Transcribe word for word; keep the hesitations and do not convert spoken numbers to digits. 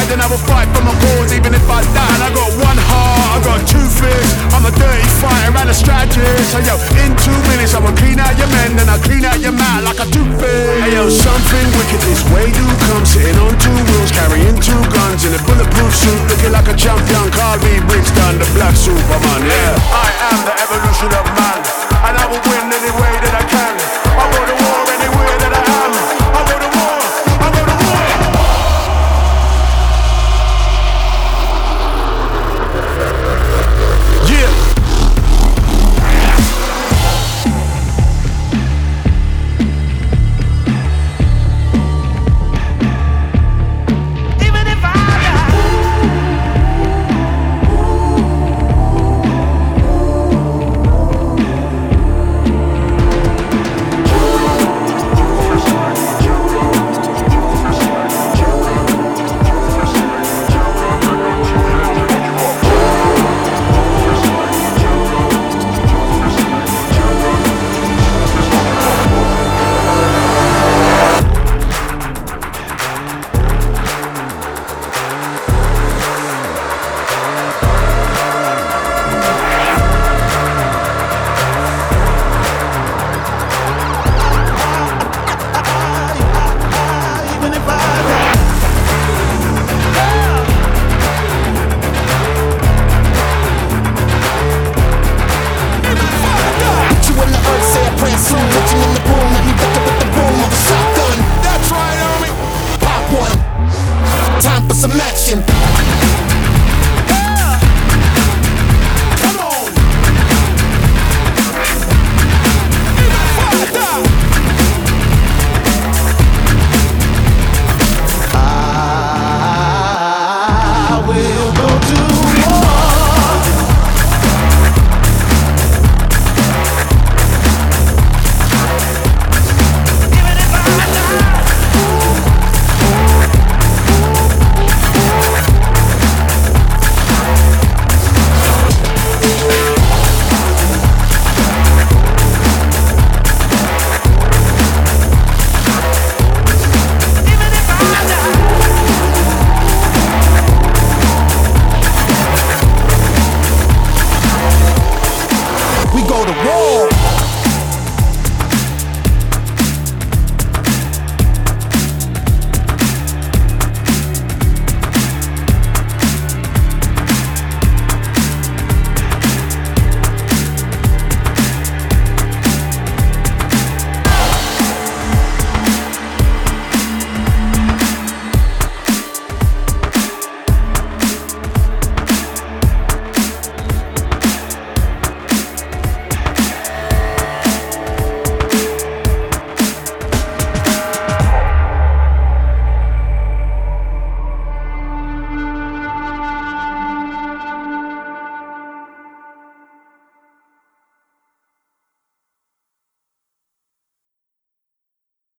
then I will fight for my cause even if I die. And I got one heart, I got two fists. I'm a dirty fighter and a strategist. So yo, in two minutes I will clean out your men, then I clean out your mouth like a toothpick. Hey yo, something wicked this way do come, sitting on two wheels, carrying two guns in a bulletproof suit, looking like a champion. Carl B. Brixton, the black Superman. Yeah, I am the evolution of man.